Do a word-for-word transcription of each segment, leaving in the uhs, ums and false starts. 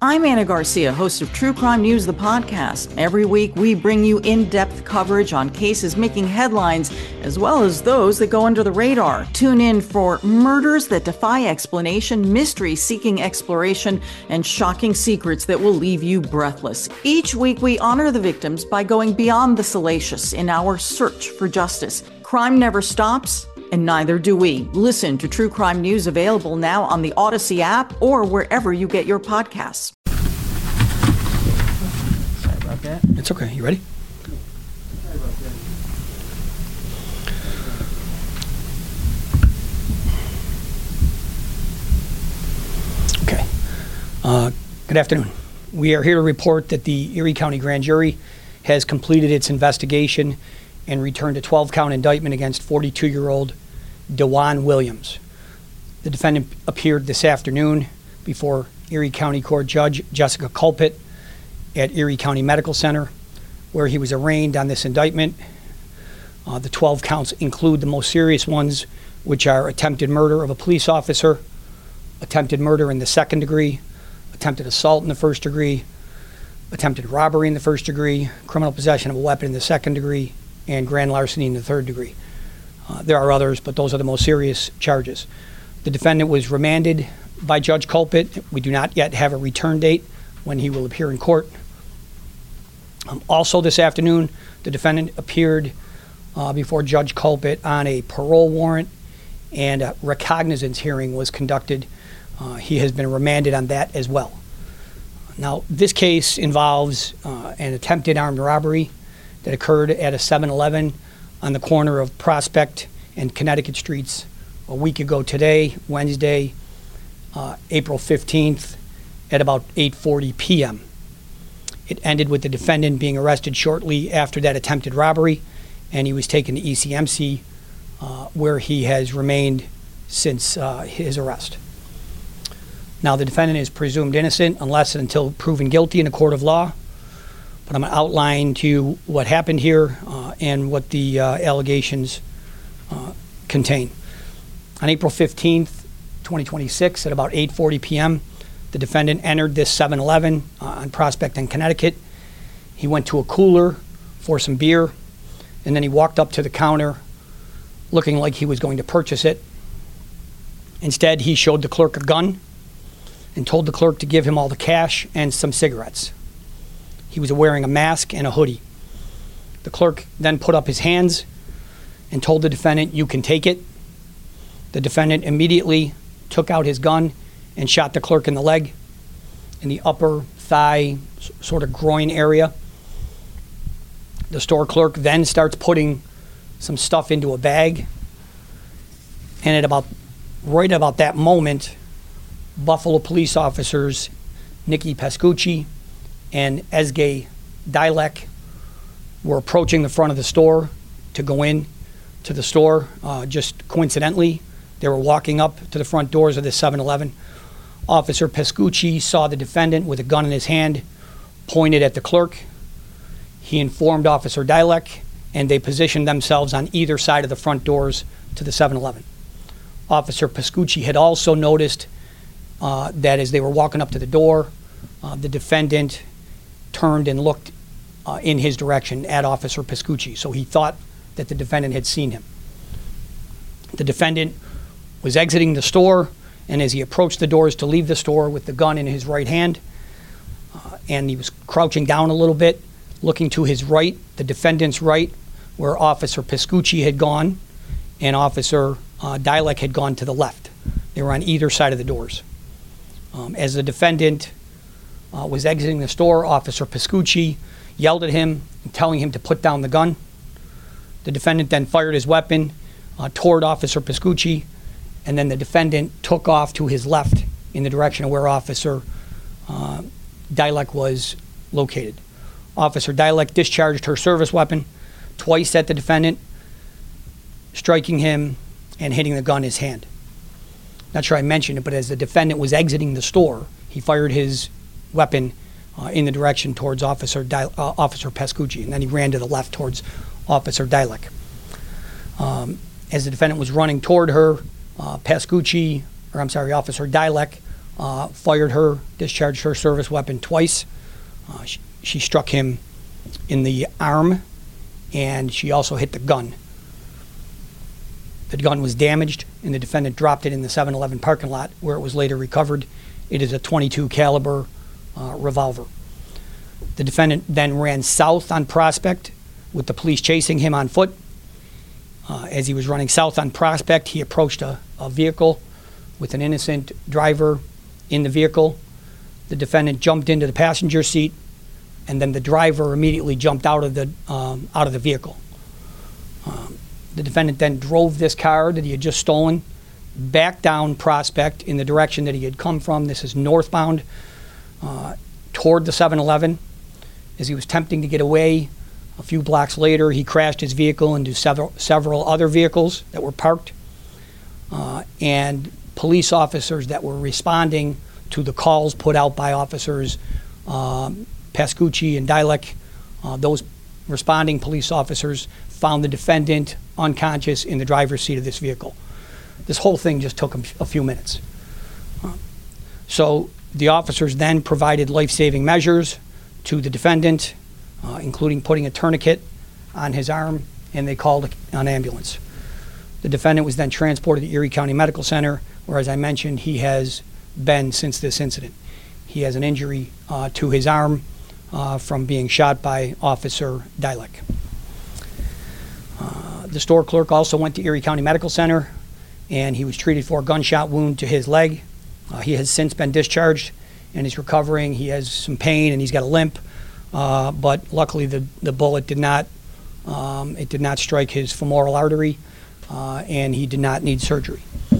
I'm Anna Garcia, host of True Crime News, the podcast. Every week, we bring you in-depth coverage on cases making headlines, as well as those that go under the radar. Tune in for murders that defy explanation, mystery seeking exploration, and shocking secrets that will leave you breathless. Each week, we honor the victims by going beyond the salacious in our search for justice. Crime never stops, and neither do we. Listen to True Crime News, available now on the Odyssey app or wherever you get your podcasts. Sorry about that. It's okay. You ready? Sorry about that. Okay. Uh, good afternoon. We are here to report that the Erie County Grand Jury has completed its investigation and returned a twelve-count indictment against forty-two-year-old DeJuan Williams. The defendant appeared this afternoon before Erie County Court Judge Jessica Culpet at Erie County Medical Center, where he was arraigned on this indictment. Uh, the twelve counts include the most serious ones, which are attempted murder of a police officer, attempted murder in the second degree, attempted assault in the first degree, attempted robbery in the first degree, criminal possession of a weapon in the second degree, and grand larceny in the third degree. Uh, there are others, but those are the most serious charges. The defendant was remanded by Judge Culpet. We do not yet have a return date when he will appear in court. Um, also this afternoon, the defendant appeared uh, before Judge Culpet on a parole warrant, and a recognizance hearing was conducted. Uh, he has been remanded on that as well. Now, this case involves uh, an attempted armed robbery that occurred at a seven eleven on the corner of Prospect and Connecticut Streets a week ago today, Wednesday, uh, April fifteenth, at about eight forty p.m. It ended with the defendant being arrested shortly after that attempted robbery, and he was taken to E C M C, uh, where he has remained since uh, his arrest. Now, the defendant is presumed innocent unless and until proven guilty in a court of law. But I'm going to outline to you what happened here uh, and what the uh, allegations uh, contain. On April fifteenth, twenty twenty-six, at about eight forty p.m., the defendant entered this seven eleven uh, on Prospect and Connecticut. He went to a cooler for some beer, and then he walked up to the counter looking like he was going to purchase it. Instead, he showed the clerk a gun and told the clerk to give him all the cash and some cigarettes. He was wearing a mask and a hoodie. The clerk then put up his hands and told the defendant, "You can take it." The defendant immediately took out his gun and shot the clerk in the leg, in the upper thigh, sort of groin area. The store clerk then starts putting some stuff into a bag. And at about, right about that moment, Buffalo police officers Nikki Pascucci and Ezge Dilek were approaching the front of the store to go in to the store. Uh, just coincidentally, they were walking up to the front doors of the seven eleven. Officer Pascucci saw the defendant with a gun in his hand, pointed at the clerk. He informed Officer Dilek, and they positioned themselves on either side of the front doors to the seven eleven. Officer Pascucci had also noticed uh, that as they were walking up to the door, uh, the defendant turned and looked uh, in his direction at Officer Pascucci. So he thought that the defendant had seen him. The defendant was exiting the store, and as he approached the doors to leave the store with the gun in his right hand, uh, and he was crouching down a little bit, looking to his right, the defendant's right, where Officer Pascucci had gone, and Officer uh, Dilek had gone to the left. They were on either side of the doors. Um, as the defendant uh, was exiting the store, Officer Pascucci yelled at him, telling him to put down the gun. The defendant then fired his weapon uh, toward Officer Pascucci, and then the defendant took off to his left in the direction of where Officer uh, Dilek was located. Officer Dilek discharged her service weapon twice at the defendant, striking him and hitting the gun in his hand. Not sure I mentioned it, but as the defendant was exiting the store, he fired his weapon uh, in the direction towards Officer Di- uh, Officer Pascucci, and then he ran to the left towards Officer Dilek. Um, as the defendant was running toward her, uh, Pascucci, or I'm sorry, Officer Dilek uh, fired her, discharged her service weapon twice. Uh, she, she struck him in the arm, and she also hit the gun. The gun was damaged, and the defendant dropped it in the seven eleven parking lot, where it was later recovered. It is a twenty-two caliber uh, revolver. The defendant then ran south on Prospect, with the police chasing him on foot. Uh, as he was running south on Prospect, he approached a, a vehicle with an innocent driver in the vehicle. The defendant jumped into the passenger seat, and then the driver immediately jumped out of the um, out of the vehicle. Um, the defendant then drove this car that he had just stolen back down Prospect in the direction that he had come from. This is northbound uh, toward the seven eleven. As he was attempting to get away, a few blocks later, he crashed his vehicle into several several other vehicles that were parked, uh, and police officers that were responding to the calls put out by officers um, Pascucci and Dilek. Uh, those responding police officers found the defendant unconscious in the driver's seat of this vehicle. This whole thing just took a few minutes. Uh, so the officers then provided life-saving measures to the defendant, uh, including putting a tourniquet on his arm, and they called an ambulance. The defendant was then transported to Erie County Medical Center, where, as I mentioned, he has been since this incident. He has an injury uh, to his arm uh, from being shot by Officer Dilek. Uh, the store clerk also went to Erie County Medical Center, and he was treated for a gunshot wound to his leg. Uh, he has since been discharged, and he's recovering. He has some pain, and he's got a limp, uh, but luckily the, the bullet did not um, it did not strike his femoral artery, uh, and he did not need surgery.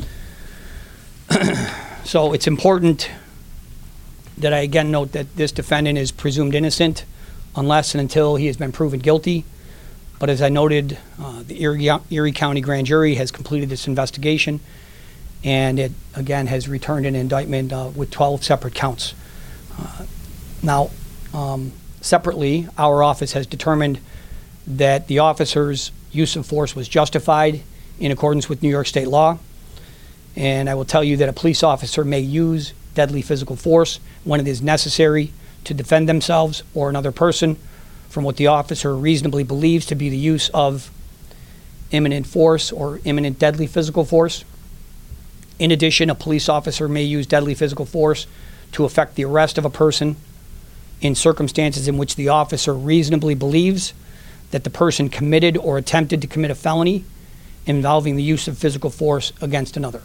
So it's important that I again note that this defendant is presumed innocent unless and until he has been proven guilty. But as I noted, uh, the Erie, Erie County Grand Jury has completed this investigation, and it again has returned an indictment uh, with twelve separate counts. Uh, now, um, separately, our office has determined that the officer's use of force was justified in accordance with New York state law. And I will tell you that a police officer may use deadly physical force when it is necessary to defend themselves or another person from what the officer reasonably believes to be the use of imminent force or imminent deadly physical force. In addition, a police officer may use deadly physical force to effect the arrest of a person in circumstances in which the officer reasonably believes that the person committed or attempted to commit a felony involving the use of physical force against another.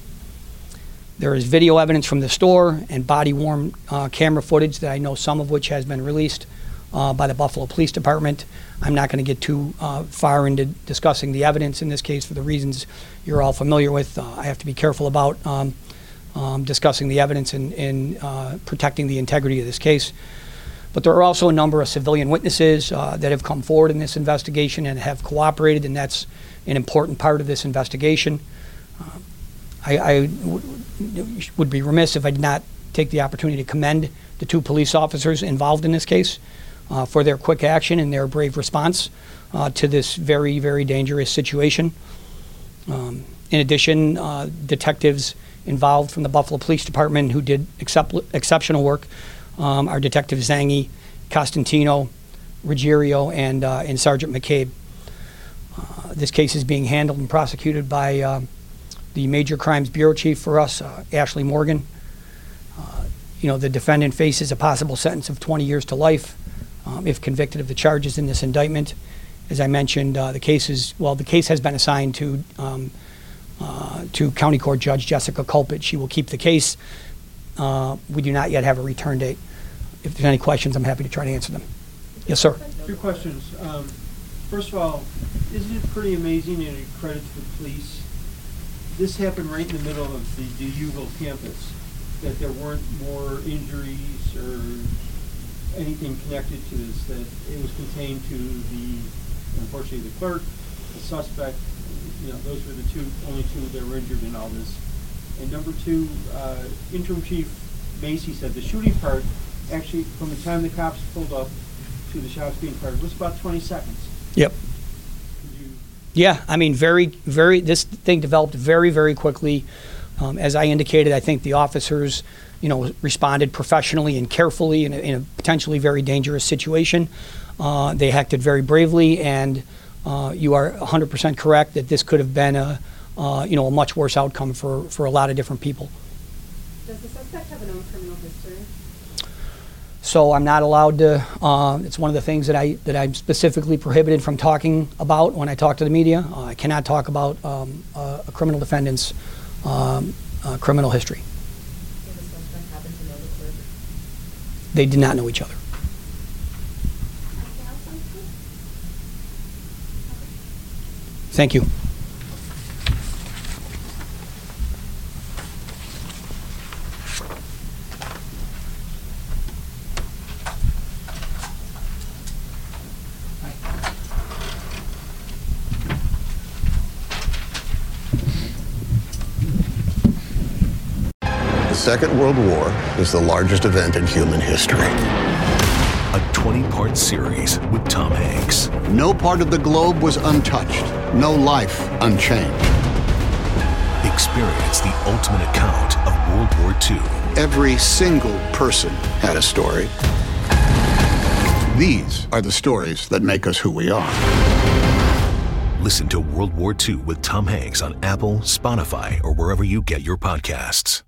There is video evidence from the store and body-worn uh, camera footage that I know some of which has been released uh, by the Buffalo Police Department. I'm not going to get too uh, far into discussing the evidence in this case for the reasons you're all familiar with. Uh, I have to be careful about um, um, discussing the evidence and, and uh, protecting the integrity of this case. But there are also a number of civilian witnesses uh, that have come forward in this investigation and have cooperated, and that's an important part of this investigation. Uh, I, I w- would be remiss if I did not take the opportunity to commend the two police officers involved in this case uh, for their quick action and their brave response uh, to this very, very dangerous situation. Um, in addition, uh, detectives involved from the Buffalo Police Department who did excep- exceptional work um, are Detective Zangi, Costantino, Ruggiero, and, uh, and Sergeant McCabe. Uh, this case is being handled and prosecuted by uh, the Major Crimes Bureau Chief for us, uh, Ashley Morgan. Uh, you know, the defendant faces a possible sentence of twenty years to life um, if convicted of the charges in this indictment. As I mentioned, uh, the case is, well, the case has been assigned to um, uh, to County Court Judge Jessica Culpit. She will keep the case. Uh, we do not yet have a return date. If there's any questions, I'm happy to try to answer them. Yes, sir. Two questions. Um, first of all, isn't it pretty amazing and a credit to the police? This happened right in the middle of the DeYuval campus, that there weren't more injuries or anything connected to this, that it was contained to the, unfortunately, the clerk, the suspect. You know, those were the two, only two that were injured in all this. And number two, uh, Interim Chief Macy said the shooting part, actually, from the time the cops pulled up to the shots being fired, was about twenty seconds. Yep. Yeah, I mean, very, very, this thing developed very, very quickly. Um, as I indicated, I think the officers, you know, responded professionally and carefully in a, in a potentially very dangerous situation. Uh, they acted very bravely, and uh, you are one hundred percent correct that this could have been a, uh, you know, a much worse outcome for, for a lot of different people. Does the suspect have a known criminal history? So I'm not allowed to. Uh, it's one of the things that I that I'm specifically prohibited from talking about when I talk to the media. Uh, I cannot talk about um, uh, a criminal defendant's um, uh, criminal history. Did the suspect happen to know the clerk? They did not know each other. Anything else on this? Thank you. The Second World War is the largest event in human history. A twenty-part series with Tom Hanks. No part of the globe was untouched, no life unchanged. Experience the ultimate account of World War Two. Every single person had a story. These are the stories that make us who we are. Listen to World War Two with Tom Hanks on Apple, Spotify, or wherever you get your podcasts.